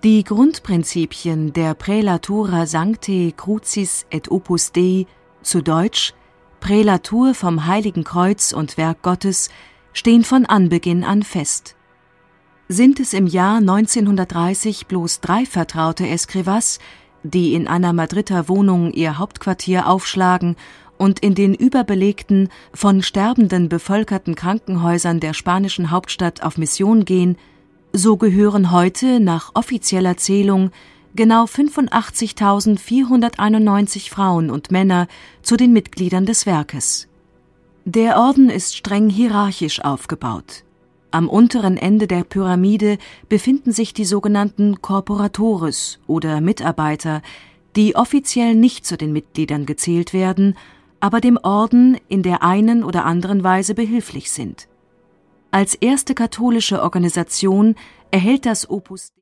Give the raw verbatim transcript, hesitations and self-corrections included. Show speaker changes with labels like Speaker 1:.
Speaker 1: Die Grundprinzipien der Praelatura Sanctae Crucis et Opus Dei, zu Deutsch Prälatur vom Heiligen Kreuz und Werk Gottes, stehen von Anbeginn an fest. Sind es im Jahr neunzehnhundertdreißig bloß drei vertraute Escrivas, die in einer Madrider Wohnung ihr Hauptquartier aufschlagen und in den überbelegten, von Sterbenden bevölkerten Krankenhäusern der spanischen Hauptstadt auf Mission gehen, so gehören heute nach offizieller Zählung genau fünfundachtzigtausendvierhunderteinundneunzig Frauen und Männer zu den Mitgliedern des Werkes. Der Orden ist streng hierarchisch aufgebaut. Am unteren Ende der Pyramide befinden sich die sogenannten Corporatores oder Mitarbeiter, die offiziell nicht zu den Mitgliedern gezählt werden, aber dem Orden in der einen oder anderen Weise behilflich sind. Als erste katholische Organisation erhält das Opus